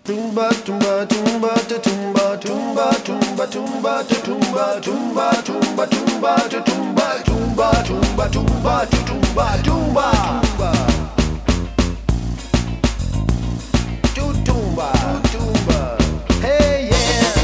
Tumba tumba tumba tumba tumba tumba tumba tumba tumba tumba tumba tumba tumba tumba tumba tumba tumba tumba. Hey yeah.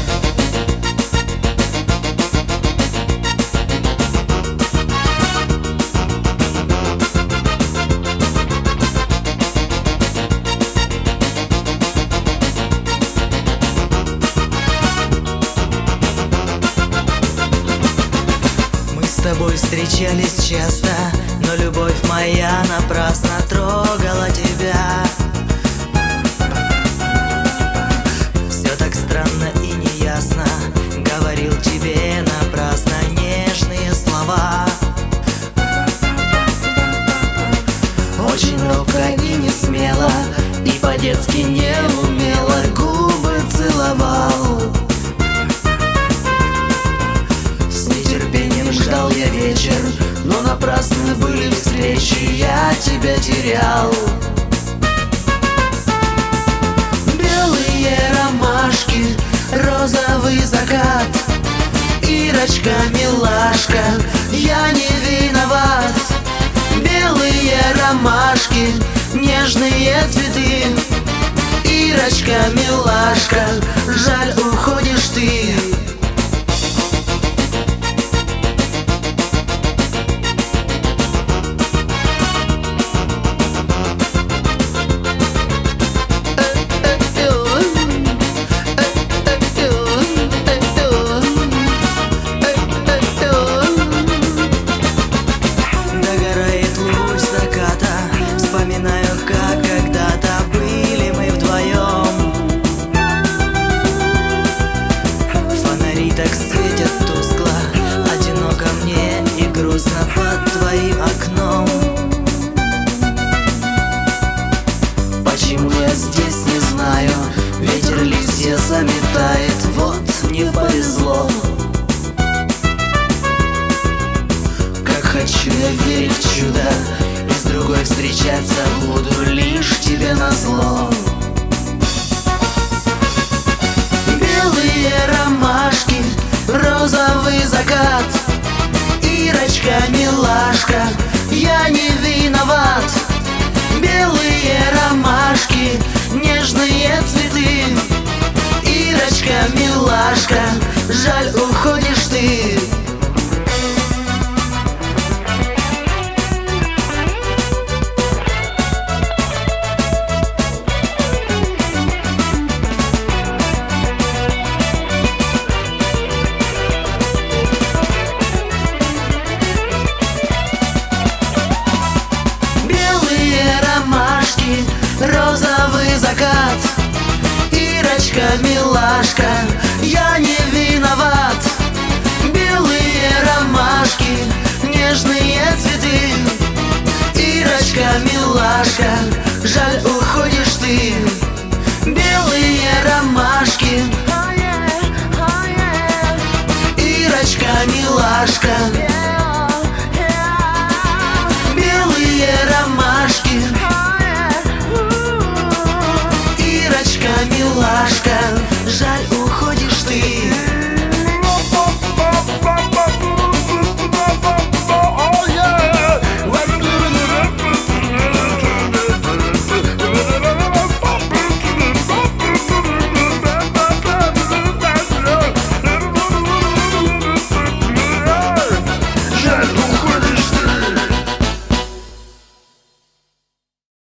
С тобой встречались часто, но любовь моя напрасно трогала тебя. Все так странно и неясно, говорил тебе напрасно нежные слова. Очень робко и не смело, и по-детски не умело губы целовал. Ждал я вечер, но напрасно были встречи, я тебя терял. Белые ромашки, розовый закат, Ирочка, милашка, я не виноват. Белые ромашки, нежные цветы, Ирочка, милашка, жаль, уходишь ты. Вспоминаю, как когда-то были мы вдвоем. Фонари так светят тускло, одиноко мне и грустно под твоим окном. Почему я здесь, не знаю, ветер листья заметает, вот не повезло. Как хочу я верить в чудо, с другой встречаться буду лишь тебе назло. Белые ромашки, розовый закат, Ирочка, милашка, я не виноват. Белые ромашки, нежные цветы, Ирочка, милашка, жаль, уходишь ты. Розовый закат, Ирочка, милашка, я не виноват. Белые ромашки, нежные цветы, Ирочка, милашка, жаль, уходишь ты. Белые ромашки, Ирочка, милашка.